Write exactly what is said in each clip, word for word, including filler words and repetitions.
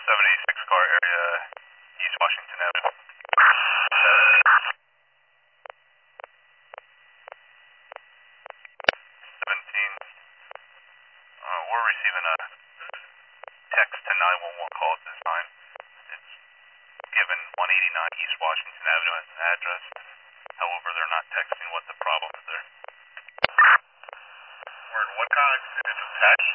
seventy-six car area, East Washington Avenue. seventeen. Uh, we're receiving a text to nine one one call at this time. It's given one eighty-nine East Washington Avenue as an address. However, they're not texting what the problem is there. Word, what kind of, is it text?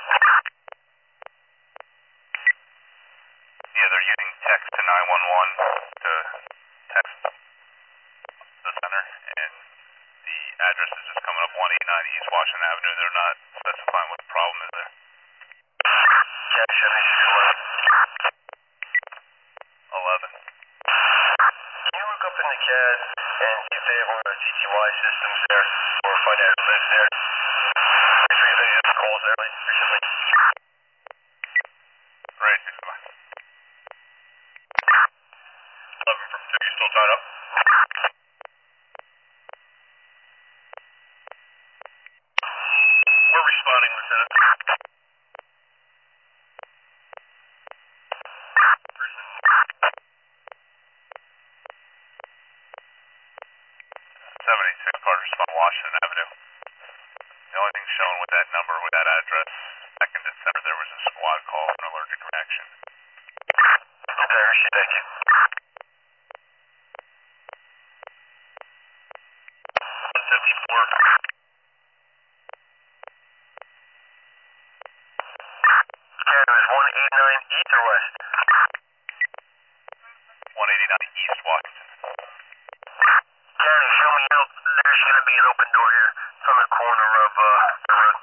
Yeah, they're using text to nine one one to text the center, and the address is just coming up one eighty-nine East Washington Avenue. They're not specifying what the problem is there. Check seventy-six eleven. Can you look up in the C A D and see if they have one of the T T Y systems there, or find out who lives there? If we have any other calls there recently. Right, six five. eleven from two, you still tied up? We're responding, Lieutenant. seventy-six Carter's on Washington Avenue. The only thing shown with that number, with that address, back in December, there was a squad call for an allergic reaction. Okay, Rishi, thank you. one fifty-four. Okay, it was one eighty-nine east or west? one eighty-nine East Washington. Danny, show me out. There's going to be an open door here. It's on the corner of uh, the road.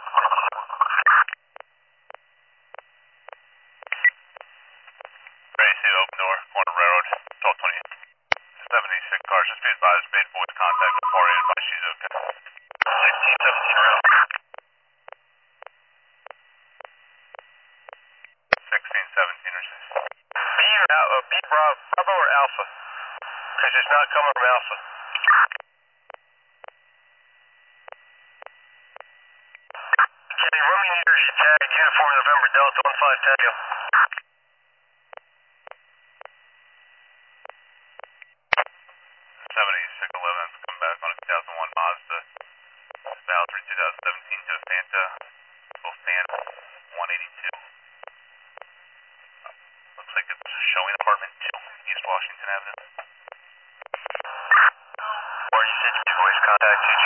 Ready to see the open door, corner railroad, twelve twenty. seventy-six cars, just be advised, made voice contact with party, advice she's okay. sixteen seventeen around. sixteen seventeen or six. B or uh, B Bravo, Bravo or Alpha? Because it's not coming from Alpha. Kenny, run me your tag, Uniform November Delta one five Tango. seventy-six eleven, come back on a two thousand one Mazda. Valtteri twenty seventeen to Santa. Full fan, one eighty-two. Looks like it's showing apartment two, East Washington Avenue. Or you said you voice contact two